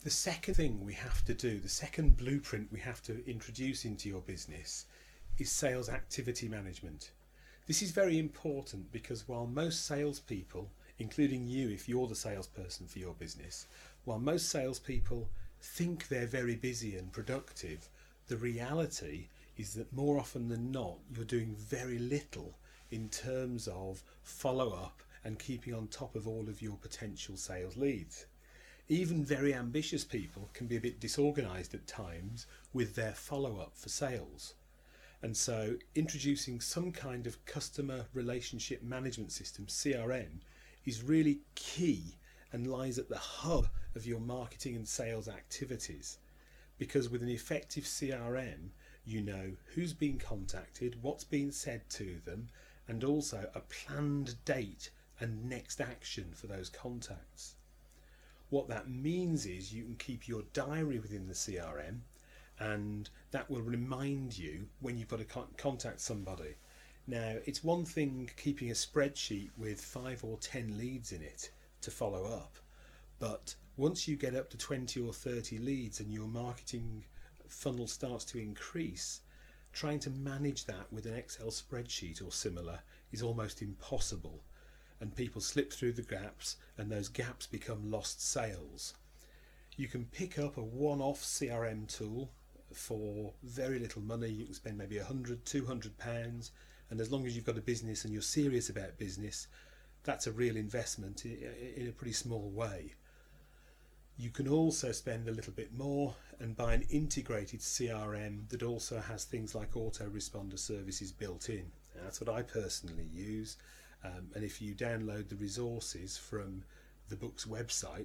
The second thing we have to do, the second blueprint we have to introduce into your business is sales activity management. This is very important because while most salespeople, including you if you're the salesperson for your business, while most salespeople think they're very busy and productive, the reality is that more often than not you're doing very little in terms of follow-up and keeping on top of all of your potential sales leads. Even very ambitious people can be a bit disorganised at times with their follow-up for sales. And so introducing some kind of customer relationship management system, CRM, is really key and lies at the hub of your marketing and sales activities. Because with an effective CRM, you know who's been contacted, what's been said to them, and also a planned date and next action for those contacts. What that means is you can keep your diary within the CRM, and that will remind you when you've got to contact somebody. Now, it's one thing keeping a spreadsheet with 5 or 10 leads in it to follow up, but once you get up to 20 or 30 leads and your marketing funnel starts to increase, trying to manage that with an Excel spreadsheet or similar is almost impossible. And people slip through the gaps, and those gaps become lost sales. You can pick up a one-off CRM tool for very little money. You can spend maybe £100, £200, and as long as you've got a business and you're serious about business, that's a real investment in a pretty small way. You can also spend a little bit more and buy an integrated CRM that also has things like autoresponder services built in. And that's what I personally use. And if you download the resources from the book's website,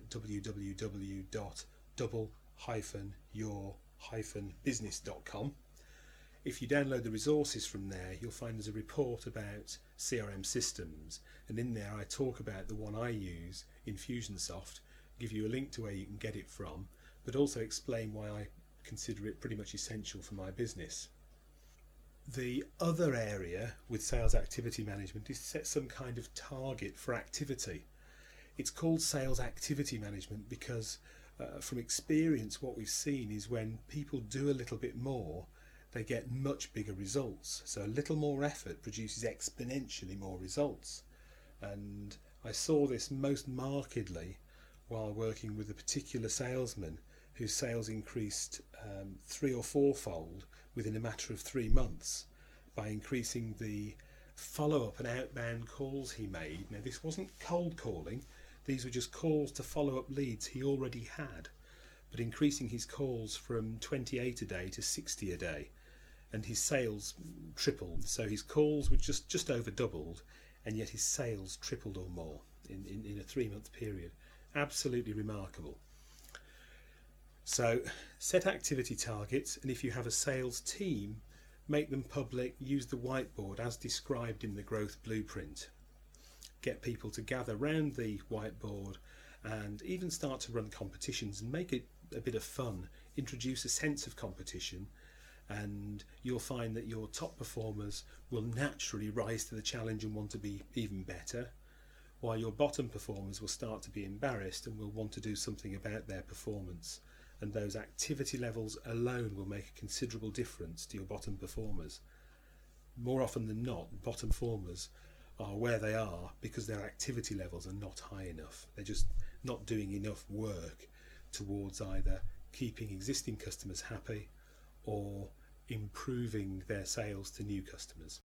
www.double-your-business.com, if you download the resources from there, you'll find there's a report about CRM systems. And in there I talk about the one I use, Infusionsoft, give you a link to where you can get it from, but also explain why I consider it pretty much essential for my business. The other area with sales activity management is to set some kind of target for activity. It's called sales activity management because from experience what we've seen is when people do a little bit more, they get much bigger results. So a little more effort produces exponentially more results. And I saw this most markedly while working with a particular salesman whose sales increased 3 or 4-fold within a matter of 3 months by increasing the follow-up and outbound calls he made. Now, this wasn't cold calling, these were just calls to follow up leads he already had, but increasing his calls from 28 a day to 60 a day, and his sales tripled. So his calls were just over doubled, and yet his sales tripled or more in a 3-month period. Absolutely remarkable. So set activity targets, and if you have a sales team, make them public, use the whiteboard as described in the growth blueprint. Get people to gather round the whiteboard and even start to run competitions and make it a bit of fun. Introduce a sense of competition, and you'll find that your top performers will naturally rise to the challenge and want to be even better, while your bottom performers will start to be embarrassed and will want to do something about their performance. And those activity levels alone will make a considerable difference to your bottom performers. More often than not, bottom performers are where they are because their activity levels are not high enough. They're just not doing enough work towards either keeping existing customers happy or improving their sales to new customers.